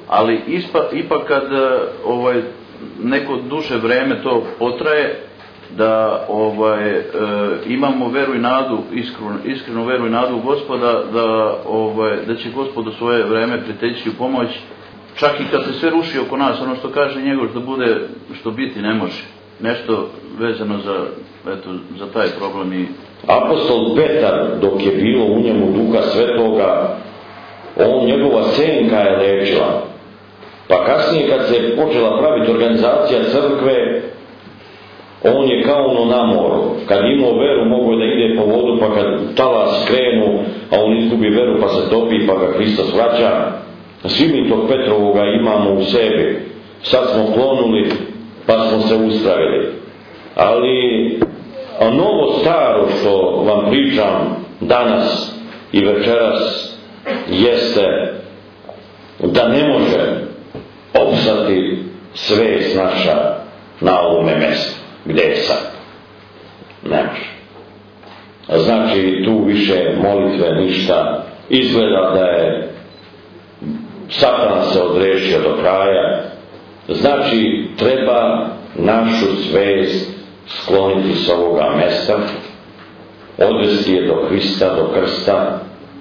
ali ipak kad neko duže vreme to potraje, da imamo veru i nadu, iskrenu veru i nadu u Gospoda, da će Gospod u svoje vreme priteći u pomoć, čak i kad se sve ruši oko nas, ono što kaže Njegoš da bude što biti ne može. Nešto vezano za taj problem. Apostol Petar, dok je bilo u njemu Duha Svetoga, njegova senka je lečila. Pa kasnije kad se počela praviti organizacija crkve, on je kao ono na moru. Kad imao veru, mogao da ide po vodu, pa kad talas krenu, a on izgubi veru pa se topi, pa ga Hristos vraća. Svi mi tog Petrovoga imamo u sebi. Sad smo klonuli, pa smo se uspravili. Ali novo staro što vam pričam danas i večeras jeste da ne može opstati svest naša na ovome mjestu. Gdje je sad? Ne može. Znači tu više molitve ništa. Izgleda da je Satan se odrešio do kraja. Znači treba našu svest skloniti s ovoga mjesta, odvesti je do Hrista, do krsta.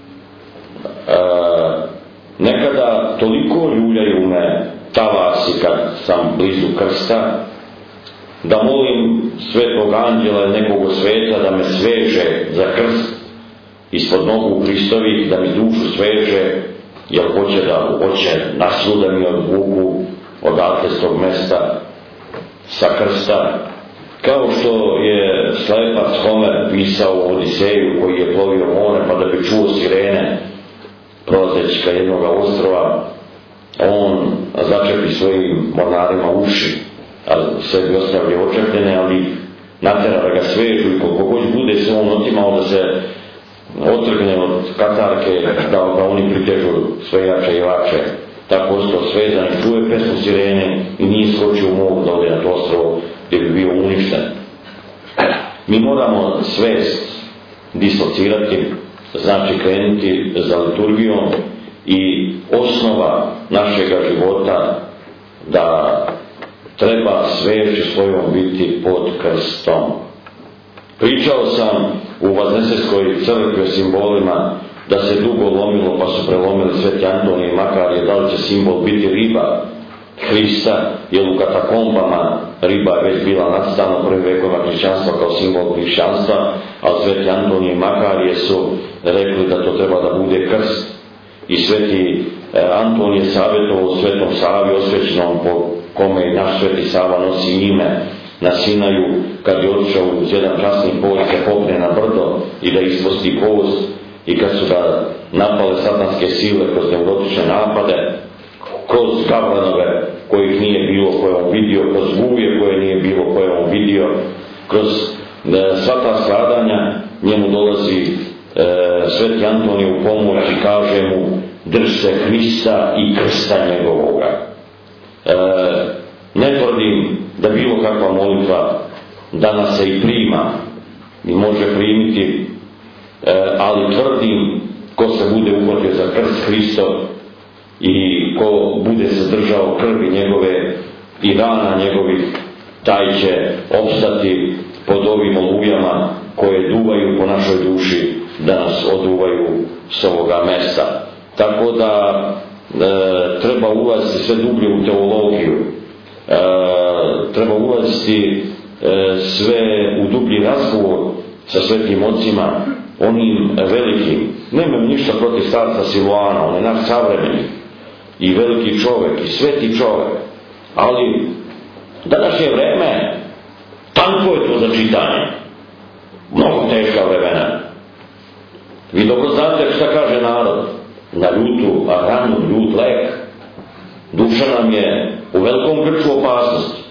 Nekada toliko ljuljaju me talasi kad sam blizu krsta, da molim svetog anđela ili nekog sveta da me sveže za krst ispod nogu Hristovih, da mi dušu sveže, jer hoće naslu da mi odvuku odatle s tog mjesta sa krsta. Kao što je slepac Homer pisao u Odiseju koji je plovio more pa da bi čuo sirene prolazeći ka jednoga ostrova, on začepi svojim mornarima uši, a sebi ostavlja očepljene, ali natjera da ga svežu i koliko god bude se on otimao da se otrgne od katarke, da oni pritežu sve jače i jače. Tako ostao svezan i čuje pesmu sirene i nije skočio u moru da ode na to ostrovo gdje bi bio uništen. Mi moramo svest dislocirati, znači krenuti za liturgijom, i osnova našega života da treba svešću svojom biti pod krstom. Pričao sam u Vazneseskoj crkvi o simbolima da se dugo lomilo pa su prelomili Sveti Antonije i Makarije, da li će simbol biti riba Hrista, jer u katakombama riba je već bila nadstavna u prvim vekovima hrišćanstva kao simbol hrišćanstva, ali Sveti Antonije i Makarije su rekli da to treba da bude krst. I Sveti Antonije savjetovao Svetom Savi osvećenom, po kome i naš Sveti Sava nosi ime, na Sinaju, kad je otišao uz jedan časni post da popne na brdo i da isposti post, i kad su ga napale satanske sile kroz neurotične napade, kroz gavranove kojih nije bilo koje on vidio, kroz guje koje nije bilo koje on vidio, kroz sva ta stradanja, njemu dolazi Sveti Antonije u pomoć i kaže mu: drž se Hrista i krsta njegovoga. Ne tvrdim da bilo kakva molitva danas se i prima i može primiti, ali tvrdim, ko se bude uhvatio za krst Hristov i ko bude se držao krvi njegove i rana njegovih, taj će opstati pod ovim olujama koje duvaju po našoj duši, da nas oduvaju s ovoga mesta. Tako da treba ulaziti sve dublje u teologiju, treba ulaziti sve u dublji razgovor sa svetim ocima, onim velikim. Nemam ništa protiv starca Siluana, on je naš savremenik i veliki čovjek i sveti čovjek, ali današnje vreme tanko je to za čitanje, mnogo teška vremena. Vi dobro znate šta kaže narod: na ljutu, a ranu ljut lek. Duša nam je u velikom grču opasnosti.